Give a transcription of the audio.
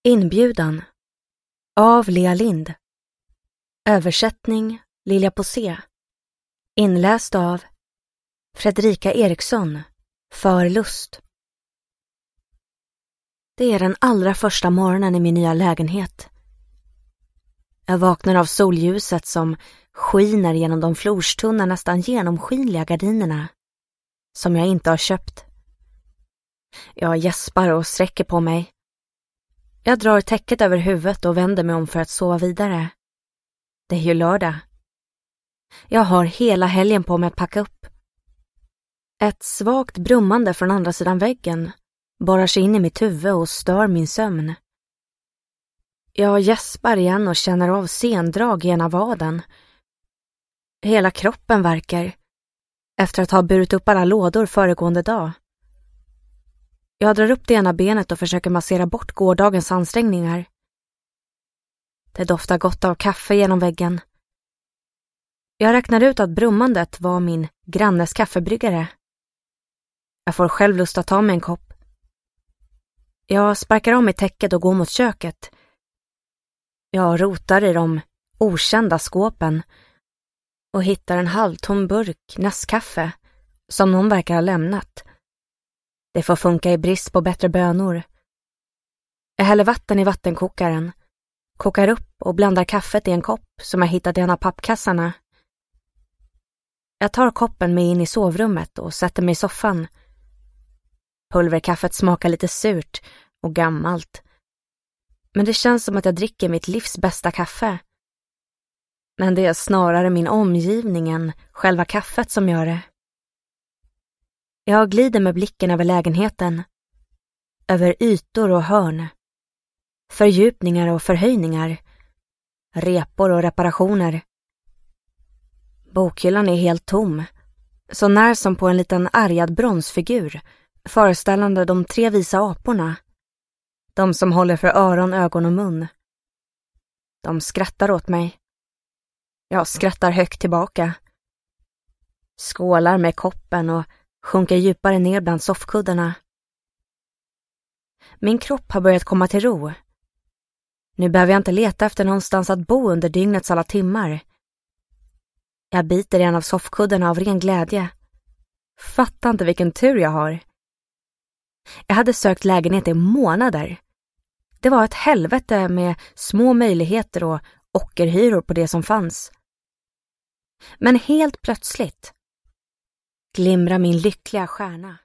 Inbjudan av Lea Lind. Översättning Lilja Posé. Inläst av Fredrika Eriksson för Lust. Det är den allra första morgonen i min nya lägenhet. Jag vaknar av solljuset som skiner genom de florstunna, nästan genomskinliga gardinerna som jag inte har köpt. Jag gäspar och sträcker på mig. Jag drar täcket över huvudet och vänder mig om för att sova vidare. Det är ju lördag. Jag har hela helgen på mig att packa upp. Ett svagt brummande från andra sidan väggen borrar sig in i mitt huvud och stör min sömn. Jag gäspar igen och känner av sendrag i ena vaden. Hela kroppen värker efter att ha burit upp alla lådor föregående dag. Jag drar upp det ena benet och försöker massera bort gårdagens ansträngningar. Det doftar gott av kaffe genom väggen. Jag räknar ut att brummandet var min grannes kaffebryggare. Jag får själv lust att ta mig en kopp. Jag sparkar om i täcket och går mot köket. Jag rotar i de okända skåpen och hittar en halvtom burk Nescafé som någon verkar ha lämnat. Det får funka i brist på bättre bönor. Jag häller vatten i vattenkokaren, kokar upp och blandar kaffet i en kopp som jag hittat i en av pappkassarna. Jag tar koppen med in i sovrummet och sätter mig i soffan. Pulverkaffet smakar lite surt och gammalt. Men det känns som att jag dricker mitt livs bästa kaffe. Men det är snarare min omgivning än själva kaffet som gör det. Jag glider med blicken över lägenheten. Över ytor och hörn. Fördjupningar och förhöjningar. Repor och reparationer. Bokhyllan är helt tom. Så när som på en liten argad bronsfigur föreställande de 3 visa aporna. De som håller för öron, ögon och mun. De skrattar åt mig. Jag skrattar högt tillbaka. Skålar med koppen och sjunker djupare ner bland soffkuddarna. Min kropp har börjat komma till ro. Nu behöver jag inte leta efter någonstans att bo under dygnets alla timmar. Jag biter i en av soffkuddarna av ren glädje. Fattar inte vilken tur jag har. Jag hade sökt lägenhet i månader. Det var ett helvete med små möjligheter och ockerhyror på det som fanns. Men helt plötsligt glimrar min lyckliga stjärna.